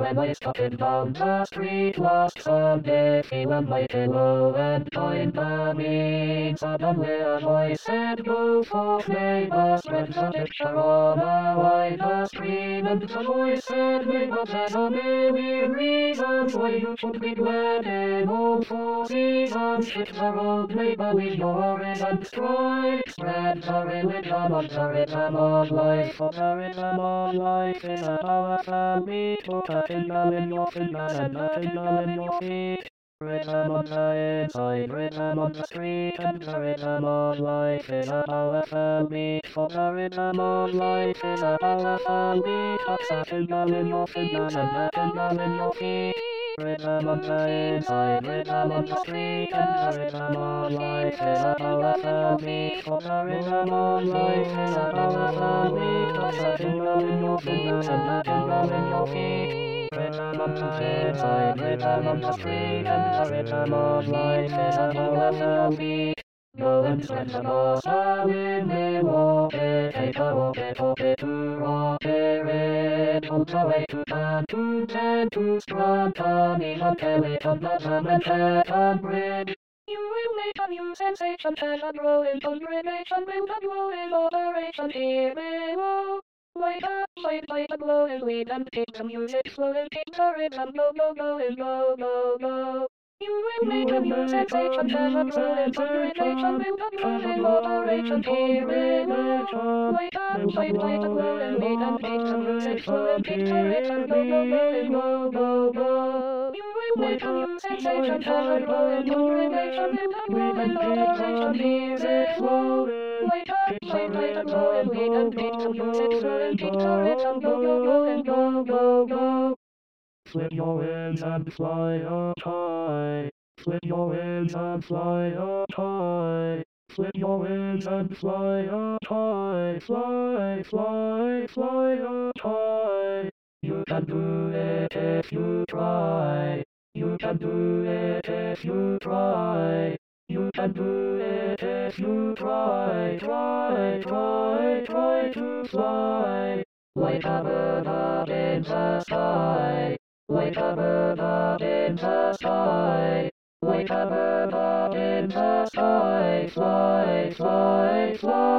when I started down the street last Sunday, feeling mighty low and joined the mean. Suddenly a voice said, "Go forth, neighbor, spread the picture on a wider screen." And the voice said, "Neighbor, there's a million reasons why you should be glad in all four seasons. Hit the road, neighbor, leave your red and stripe. Spread the religion on the rhythm of life, for the rhythm of life is a powerful beat. Put a tingle in your fingers and a tingle in your feet. Rhythm on the inside, rhythm on the street, and the rhythm of life is a powerful beat. For the rhythm of life is a powerful beat. Put a tingle in your fingers and a tingle in your feet. Rhythm on the inside, rhythm on the street, and the rhythm of life is a powerful beat. For the rhythm of life is a powerful beat. Put a tingle in your fingers and a tingle in your feet. Rhythm on the inside, rhythm on the street, and the rhythm of life is a powerful beat. Go and spread the gospel in Milwaukee, take a walkie-talkie to Rocky Ridge, on the way to Canton, then to Scranton, even Kellyton, Platinum, and Manhattan Bridge. You will make a new sensation as a growing congregation build a glowing operation here below. Light up, light the glowing lead and keep the music flowing, keep the rhythm go, go, going, go, go, go. You will make a new sensation as a growing congregation build a glowing operation here below. Light up, light the glowing lead and keep the music flowing, keep the rhythm go, go, going, go, go, go. You will make a new sensation as a growing congregation build a glowing operation here below. Light up, light the glowing lead and keep the music flowing, keep the rhythm go, go, going, go, go, go. Flip your wings and fly up high. Flip your wings and fly up high. Flip your wings and fly up high. Fly, fly, fly up high. You can do it if you try. You can do it if you try. You can do it if you try. Try, try, try to fly. Like a bird up in the sky. Like a bird up in the sky. Like a bird up in the sky. Fly, fly,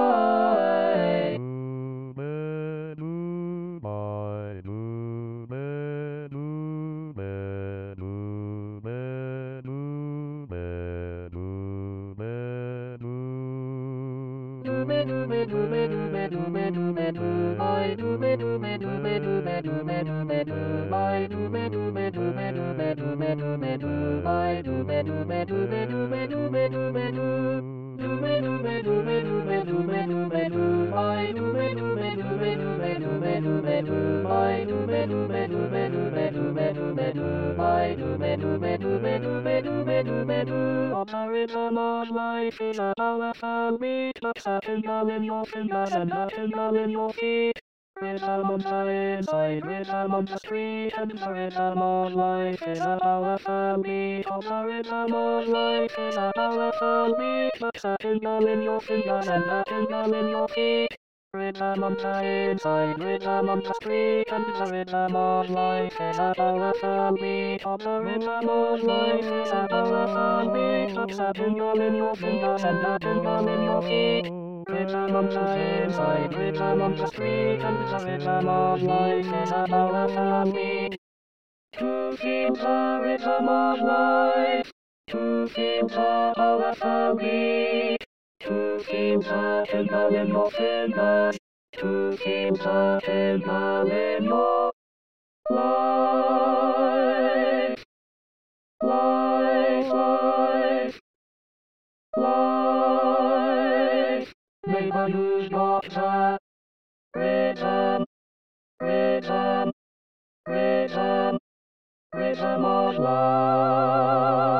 fly. On the rhythm of life is a powerful beat, put a tingle in your fingers and a tingle in your feet. Rhythm on the inside, rhythm on the street, and the rhythm of life is a powerful beat. On the rhythm of life is a powerful beat, put a tingle in your fingers and a tingle in your feet. Rhythm on the inside, rhythm on the street, and the rhythm of life is a powerful beat. On the rhythm of life is a powerful beat, put a tingle in your fingers and a tingle in your feet. Rhythm on the inside, rhythm on the street, and the rhythm of life is a powerful beat. To feel the rhythm of life, to feel the powerful beat, to feel the tingle in your fingers, to feel the tingle in your life, life, life, life. Neighbor, you've got the rhythm, rhythm, rhythm, rhythm of life.